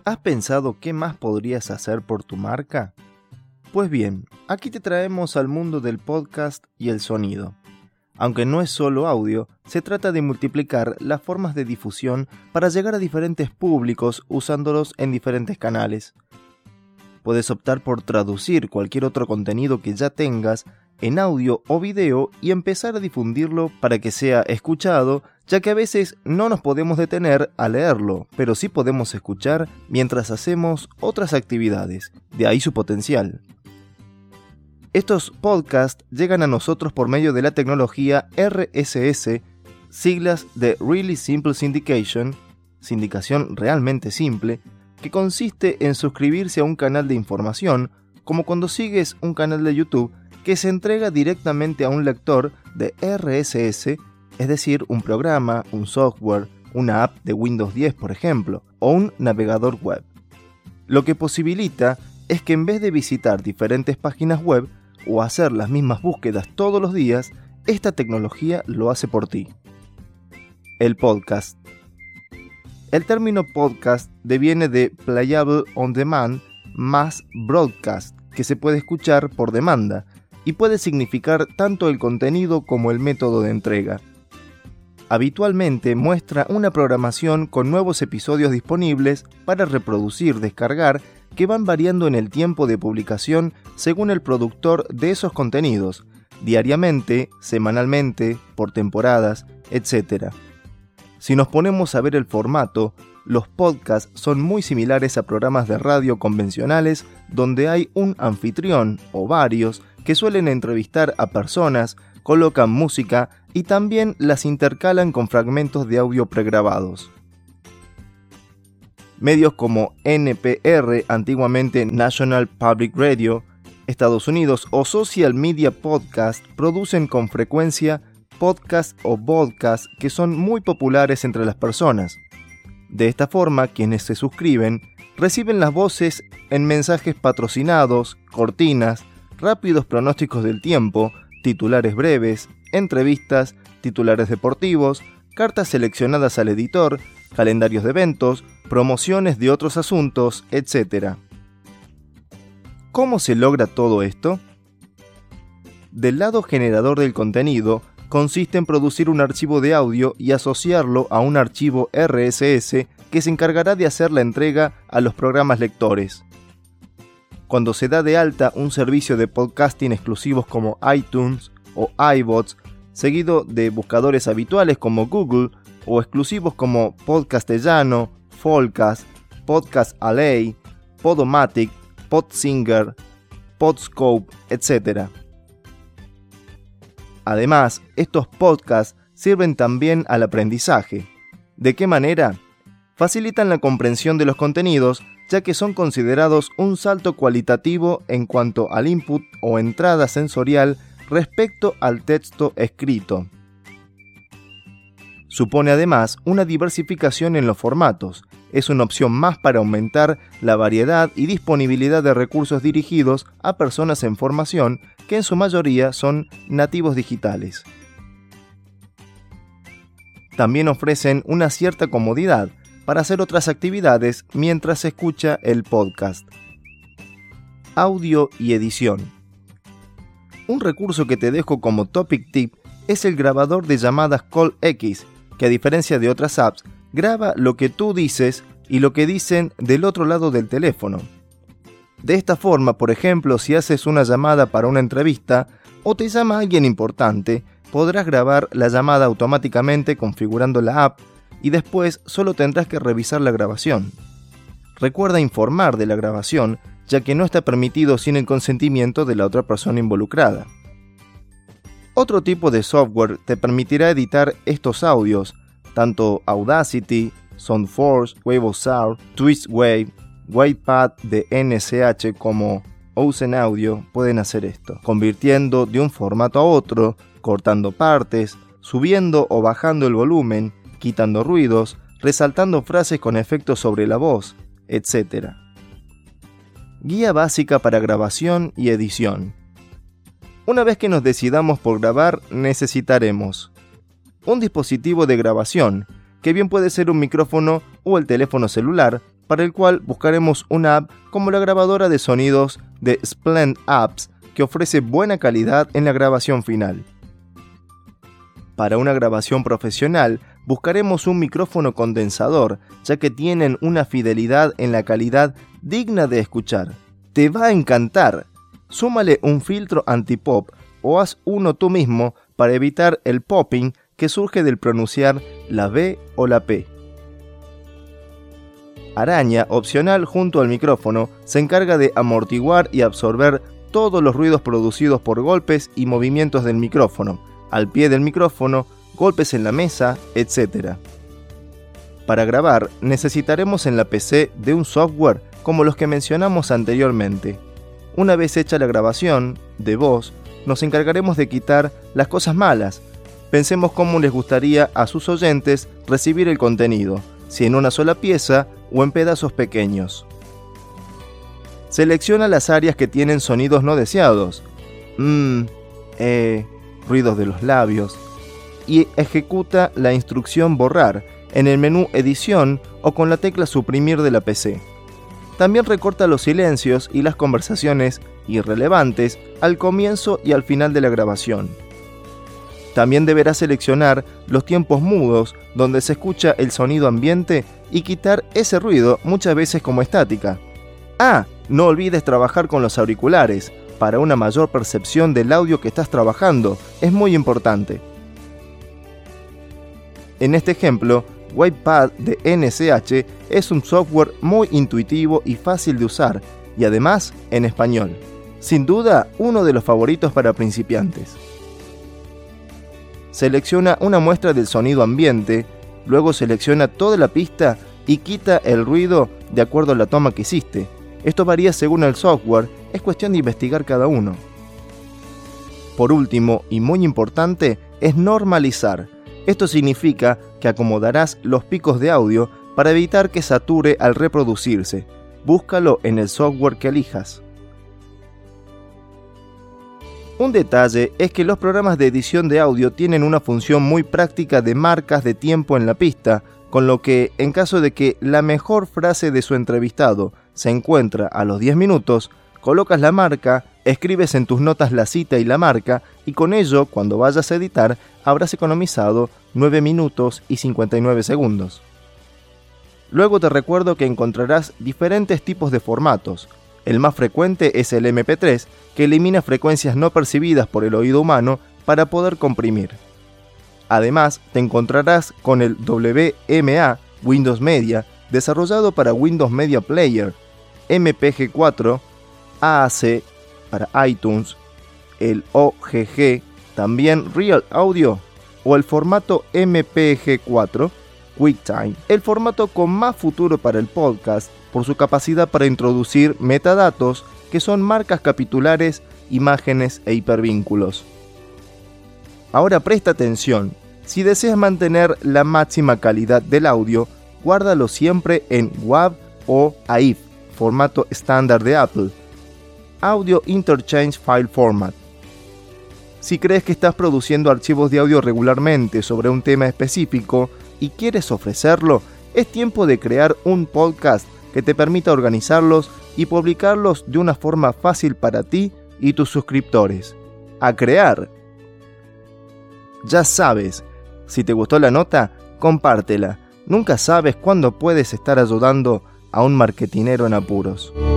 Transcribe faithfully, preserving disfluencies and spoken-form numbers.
¿Has pensado qué más podrías hacer por tu marca? Pues bien, aquí te traemos al mundo del podcast y el sonido. Aunque no es solo audio, se trata de multiplicar las formas de difusión para llegar a diferentes públicos usándolos en diferentes canales. Puedes optar por traducir cualquier otro contenido que ya tengas en audio o video y empezar a difundirlo para que sea escuchado, ya que a veces no nos podemos detener a leerlo, pero sí podemos escuchar mientras hacemos otras actividades, de ahí su potencial. Estos podcasts llegan a nosotros por medio de la tecnología R S S, siglas de Really Simple Syndication, sindicación realmente simple, que consiste en suscribirse a un canal de información, como cuando sigues un canal de YouTube que se entrega directamente a un lector de R S S, es decir, un programa, un software, una app de Windows diez, por ejemplo, o un navegador web. Lo que posibilita es que en vez de visitar diferentes páginas web o hacer las mismas búsquedas todos los días, esta tecnología lo hace por ti. El podcast. El término podcast deviene de Playable on Demand más broadcast, que se puede escuchar por demanda, y puede significar tanto el contenido como el método de entrega. Habitualmente muestra una programación con nuevos episodios disponibles para reproducir, descargar, que van variando en el tiempo de publicación según el productor de esos contenidos, diariamente, semanalmente, por temporadas, etcétera. Si nos ponemos a ver el formato, los podcasts son muy similares a programas de radio convencionales donde hay un anfitrión o varios que suelen entrevistar a personas, colocan música y también las intercalan con fragmentos de audio pregrabados. Medios como N P R, antiguamente National Public Radio, Estados Unidos, o Social Media Podcast producen con frecuencia podcasts o podcasts que son muy populares entre las personas. De esta forma, quienes se suscriben reciben las voces en mensajes patrocinados, cortinas, rápidos pronósticos del tiempo, titulares breves, entrevistas, titulares deportivos, cartas seleccionadas al editor, calendarios de eventos, promociones de otros asuntos, etcétera. ¿Cómo se logra todo esto? Del lado generador del contenido, consiste en producir un archivo de audio y asociarlo a un archivo R S S que se encargará de hacer la entrega a los programas lectores. Cuando se da de alta un servicio de podcasting exclusivos como iTunes o iBots, seguido de buscadores habituales como Google, o exclusivos como Podcastellano, Folcast, Podcast Alley, Podomatic, Podsinger, Podscope, etcétera. Además, estos podcasts sirven también al aprendizaje. ¿De qué manera? Facilitan la comprensión de los contenidos, ya que son considerados un salto cualitativo en cuanto al input o entrada sensorial respecto al texto escrito. Supone además una diversificación en los formatos. Es una opción más para aumentar la variedad y disponibilidad de recursos dirigidos a personas en formación que en su mayoría son nativos digitales. También ofrecen una cierta comodidad para hacer otras actividades mientras se escucha el podcast. Audio y edición. Un recurso que te dejo como topic tip es el grabador de llamadas CallX, que a diferencia de otras apps, graba lo que tú dices y lo que dicen del otro lado del teléfono. De esta forma, por ejemplo, si haces una llamada para una entrevista o te llama alguien importante, podrás grabar la llamada automáticamente configurando la app y después solo tendrás que revisar la grabación. Recuerda informar de la grabación, ya que no está permitido sin el consentimiento de la otra persona involucrada. Otro tipo de software te permitirá editar estos audios, tanto Audacity, SoundForge, WaveOSauce, TwistWave, WavePad de N S H como Ozen Audio pueden hacer esto, convirtiendo de un formato a otro, cortando partes, subiendo o bajando el volumen, quitando ruidos, resaltando frases con efectos sobre la voz, etcétera. Guía básica para grabación y edición. Una vez que nos decidamos por grabar, necesitaremos un dispositivo de grabación, que bien puede ser un micrófono o el teléfono celular, para el cual buscaremos una app como la grabadora de sonidos de Splend Apps, que ofrece buena calidad en la grabación final. Para una grabación profesional, buscaremos un micrófono condensador, ya que tienen una fidelidad en la calidad digna de escuchar. ¡Te va a encantar! Súmale un filtro anti-pop o haz uno tú mismo para evitar el popping que surge del pronunciar la B o la P. Araña, opcional junto al micrófono, se encarga de amortiguar y absorber todos los ruidos producidos por golpes y movimientos del micrófono, al pie del micrófono, golpes en la mesa, etcétera. Para grabar, necesitaremos en la P C de un software como los que mencionamos anteriormente. Una vez hecha la grabación de voz, nos encargaremos de quitar las cosas malas. Pensemos cómo les gustaría a sus oyentes recibir el contenido, si en una sola pieza o en pedazos pequeños. Selecciona las áreas que tienen sonidos no deseados, mmm, eh, ruidos de los labios, y ejecuta la instrucción borrar en el menú edición o con la tecla suprimir de la P C. También recorta los silencios y las conversaciones irrelevantes al comienzo y al final de la grabación. También deberá seleccionar los tiempos mudos donde se escucha el sonido ambiente y quitar ese ruido muchas veces como estática. Ah, no olvides trabajar con los auriculares para una mayor percepción del audio que estás trabajando, es muy importante. En este ejemplo, WavePad de N S H es un software muy intuitivo y fácil de usar, y además en español. Sin duda, uno de los favoritos para principiantes. Selecciona una muestra del sonido ambiente, luego selecciona toda la pista y quita el ruido de acuerdo a la toma que hiciste. Esto varía según el software, es cuestión de investigar cada uno. Por último, y muy importante, es normalizar. Esto significa que acomodarás los picos de audio para evitar que sature al reproducirse. Búscalo en el software que elijas. Un detalle es que los programas de edición de audio tienen una función muy práctica de marcas de tiempo en la pista, con lo que, en caso de que la mejor frase de su entrevistado se encuentra a los diez minutos, colocas la marca, escribes en tus notas la cita y la marca, y con ello, cuando vayas a editar, habrás economizado nueve minutos y cincuenta y nueve segundos. Luego te recuerdo que encontrarás diferentes tipos de formatos. El más frecuente es el eme pe tres, que elimina frecuencias no percibidas por el oído humano para poder comprimir. Además, te encontrarás con el doble eme a Windows Media, desarrollado para Windows Media Player, eme pe ge cuatro, a a ce para iTunes, el o ge ge, también Real Audio, o el formato eme pe ge cuatro, QuickTime, el formato con más futuro para el podcast por su capacidad para introducir metadatos que son marcas capitulares, imágenes e hipervínculos. Ahora presta atención, si deseas mantener la máxima calidad del audio, guárdalo siempre en WAV o A I F, formato estándar de Apple, Audio Interchange File Format. Si crees que estás produciendo archivos de audio regularmente sobre un tema específico y quieres ofrecerlo, es tiempo de crear un podcast que te permita organizarlos y publicarlos de una forma fácil para ti y tus suscriptores. ¡A crear! Ya sabes, si te gustó la nota, compártela. Nunca sabes cuándo puedes estar ayudando a un marketinero en apuros.